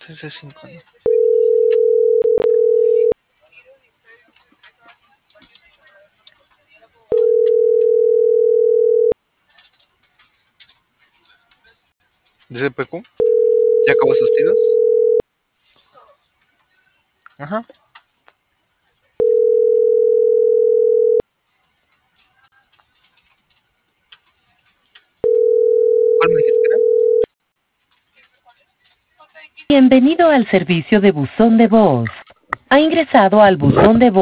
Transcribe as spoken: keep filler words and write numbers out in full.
Ese cinco, ¿no? ¿De C P Q? ¿Ya acabó sus tiros? Ajá. ¿Cuál me dijiste que era? Bienvenido al servicio de buzón de voz. Ha ingresado al buzón de voz.